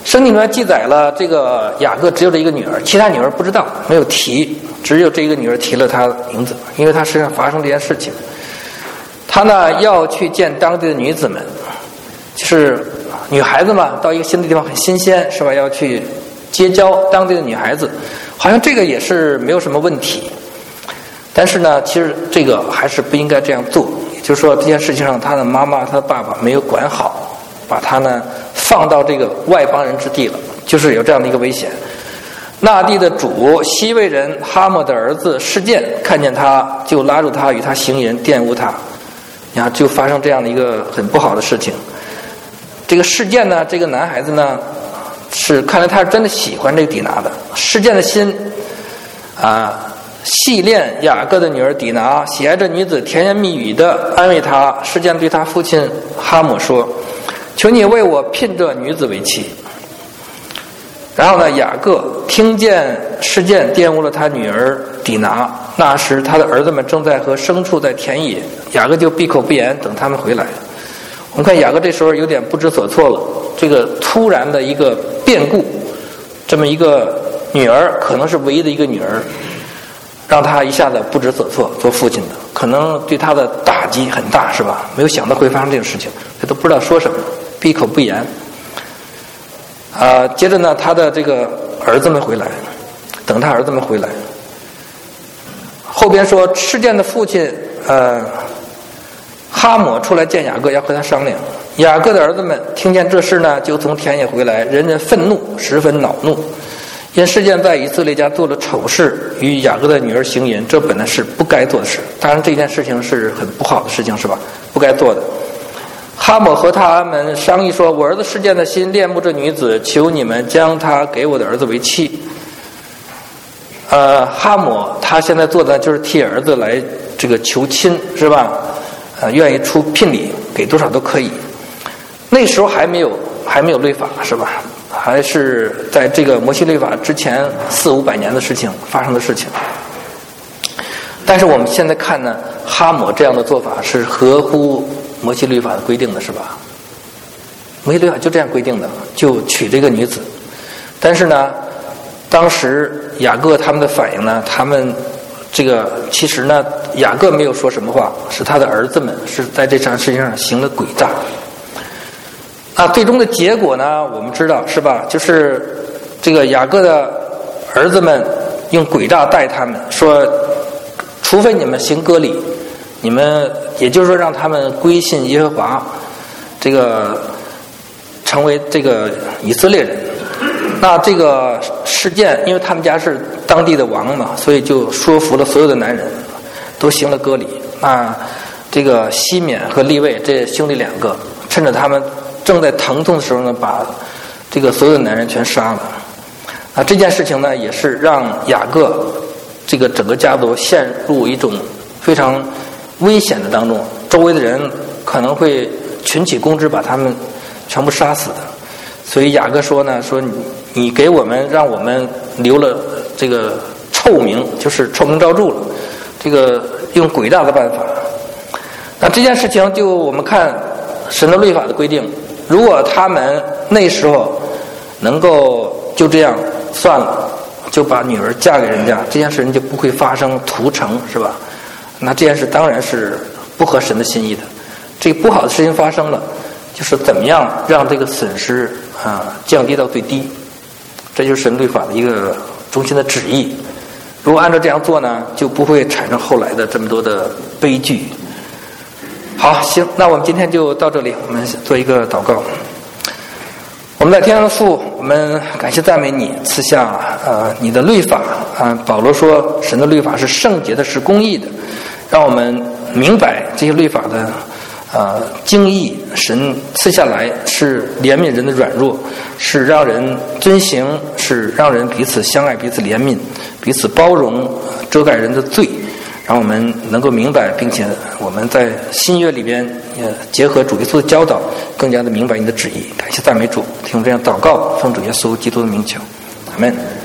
圣经里面记载了这个雅各只有这一个女儿，其他女儿不知道，没有提，只有这一个女儿提了她名字，因为她身上发生这件事情。他呢要去见当地的女子们，就是女孩子嘛，到一个新的地方很新鲜，是吧？要去结交当地的女孩子，好像这个也是没有什么问题。但是呢，其实这个还是不应该这样做。也就是说，这件事情上，他的妈妈、他的爸爸没有管好，把他呢放到这个外邦人之地了，就是有这样的一个危险。那地的主西魏人哈莫的儿子示剑看见他，就拉住他与他行淫，玷污他，然后就发生这样的一个很不好的事情。这个示剑呢，这个男孩子呢，是看来他是真的喜欢这个底拿的。示剑的心啊，细恋雅各的女儿底拿，喜爱这女子，甜言蜜语的安慰他。示剑对他父亲哈姆说：“求你为我聘这女子为妻。”然后呢，雅各听见示剑玷污了他女儿底拿，那时他的儿子们正在和牲畜在田野，雅各就闭口不言，等他们回来。我们看雅各这时候有点不知所措了，这个突然的一个变故，这么一个女儿，可能是唯一的一个女儿，让他一下子不知所措，做父亲的可能对他的打击很大，是吧？没有想到会发生这种事情，他都不知道说什么，闭口不言。啊，接着呢，他的这个儿子们回来，等他儿子们回来。后边说，示剑的父亲呃哈姆出来见雅各，要和他商量。雅各的儿子们听见这事呢，就从田野回来，人人愤怒，十分恼怒，因示剑在以色列家做了丑事，与雅各的女儿行淫，这本来是不该做的事。当然，这件事情是很不好的事情，是吧？不该做的。哈姆和他们商议说：“我儿子示剑的心恋慕这女子，求你们将她给我的儿子为妻。”呃，哈姆他现在做的就是替儿子来这个求亲，是吧？呃，愿意出聘礼，给多少都可以。那时候还没有还没有律法，是吧？还是在这个摩西律法之前四五百年的事情发生的事情。但是我们现在看呢，哈姆这样的做法是合乎摩西律法的规定的，是吧？摩西律法就这样规定的，就娶这个女子。但是呢，当时雅各他们的反应呢，他们这个其实呢，雅各没有说什么话，是他的儿子们是在这场事情上行了诡诈。啊，最终的结果呢，我们知道是吧？就是这个雅各的儿子们用诡诈待他们，说除非你们行割礼，你们也就是说让他们归信耶和华，这个成为这个以色列人。那这个示剑，因为他们家是当地的王嘛，所以就说服了所有的男人，都行了割礼。那这个西缅和利未这兄弟两个，趁着他们正在疼痛的时候呢，把这个所有的男人全杀了。啊，这件事情呢，也是让雅各这个整个家族陷入一种非常危险的当中，周围的人可能会群起攻之，把他们全部杀死的。所以雅各说呢，说你你给我们，让我们留了这个臭名，就是臭名昭著了。这个用诡诈的办法。那这件事情就我们看神的律法的规定，如果他们那时候能够就这样算了，就把女儿嫁给人家，这件事情就不会发生屠城，是吧？那这件事当然是不合神的心意的。这个不好的事情发生了，就是怎么样让这个损失啊降低到最低，这就是神律法的一个中心的旨意。如果按照这样做呢，就不会产生后来的这么多的悲剧。好，行，那我们今天就到这里，我们做一个祷告。我们在天上的父，我们感谢赞美你，赐下呃你的律法啊。保罗说，神的律法是圣洁的，是公义的，让我们明白这些律法的呃精义。神赐下来是怜悯人的软弱，是让人遵行，是让人彼此相爱，彼此怜悯，彼此包容，遮盖人的罪。让我们能够明白，并且我们在新约里边也结合主耶稣的教导，更加的明白你的旨意。感谢赞美主，听我这样祷告，奉主耶稣基督的名求，阿们。